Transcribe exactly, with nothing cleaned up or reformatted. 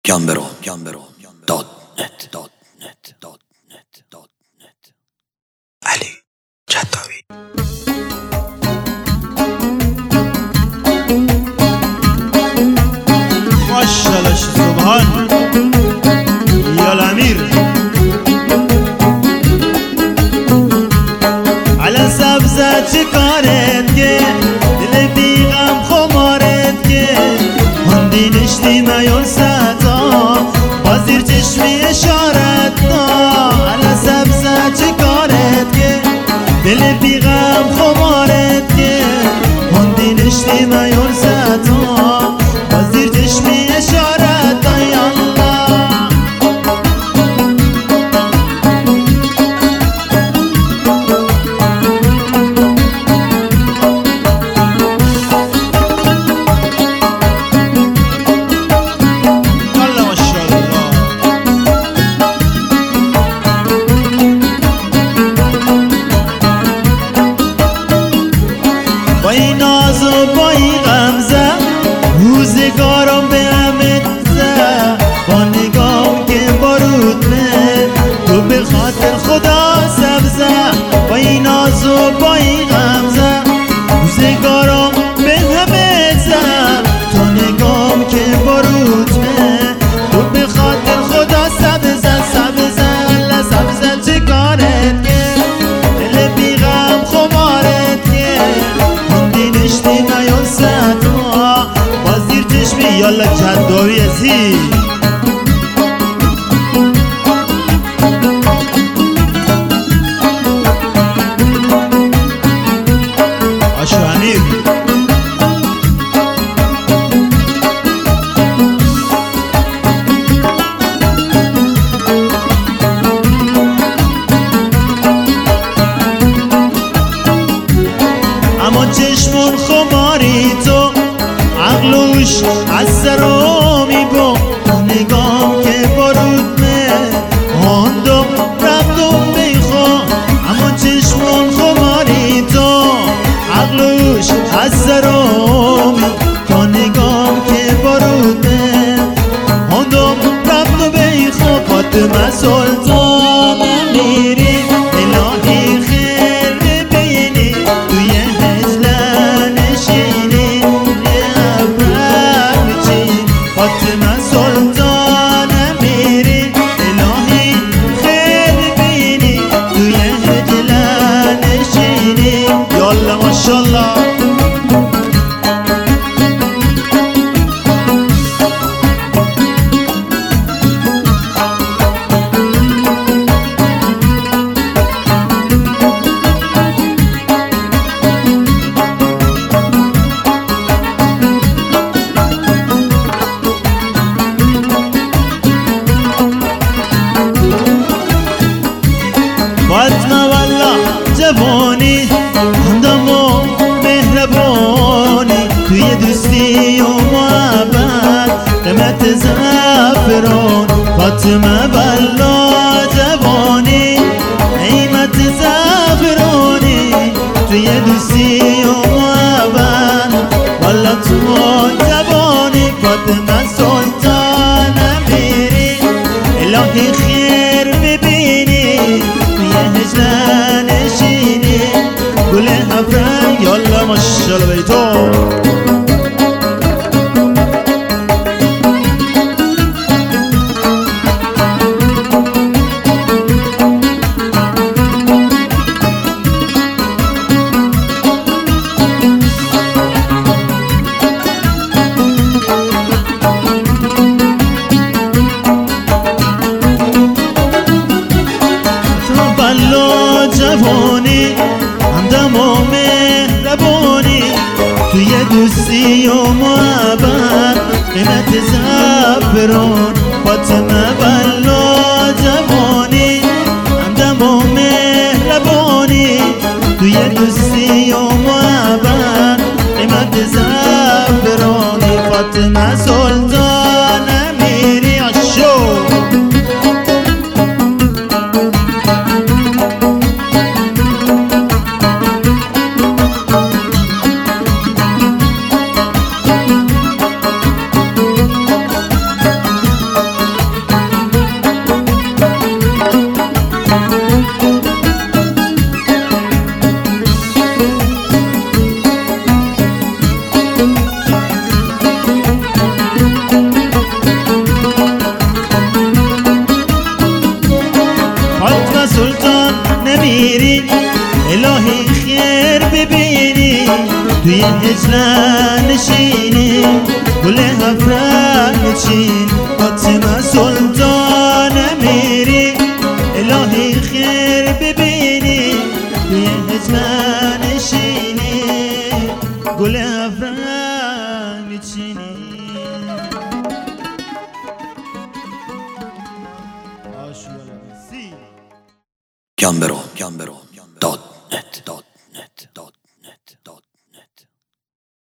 گمبرو گمبرو دات نت دات نت دات نت دات نت علی جداوی. ماشاءالله سبحان یا الامیر على سبزه چه کارت که دل بیغم خمارت که هندی نشتی میون ستا با زیر چشمی اشارت دا على سبزه چه کارت که دل بیغم خمارت که هندی نشتی میون ستا با زیر چشمی اشارت دا یالله با این ناز و با این غمزه روزگارم به همه زه با نگام که بارود نه تو به خاطر خدا سبزه با این ناز و با این غمزه روزگارم به همه زه تو نگام که بارود نه تو به خاطر خدا سبزه سبزه لا سبزه چه کارت که دل بیغم خمارت که نشتی میون ستا با زیر چشمی یالا جداوی ازی آشو امیر اما چشمون خماری تو عقلوش از سرو میبو نگام که بارود نه هندم رفتم بیخوا اما چشمون خماری تو عقلوش از سرو میبو نگام که بارود نه هندم رفتم بیخوا فاطمه سلطان میری الهی خیر ببینی توی فاطمه سلطان میری الهی خیر بینی توی هجله نشینی یالله ماشالله فاطمه والله جوانی همدم و مهربانی توی دوستی و محبت قیمت زعفران فاطمه والله جوانی قیمت زعفرانی توی دوستی و محبت والله تو جوانی فاطمه سلطان میری الهی خیر ببینی هجله نشینی گل هفرن یالله ماشالله بیتو جوانی همدم و مهربانی توی دوستی و محبت قیمت زعفران فاطمه والله جوانی همدم و مهربانی توی دوستی و محبت قیمت زعفرانی فاطمه سلطان میری آشو توی هجران نشینی گل افران چین فاطمه سلطان میری الهی خیر ببینی توی هجران نشینی گل افران چینی Gambero, Gambero.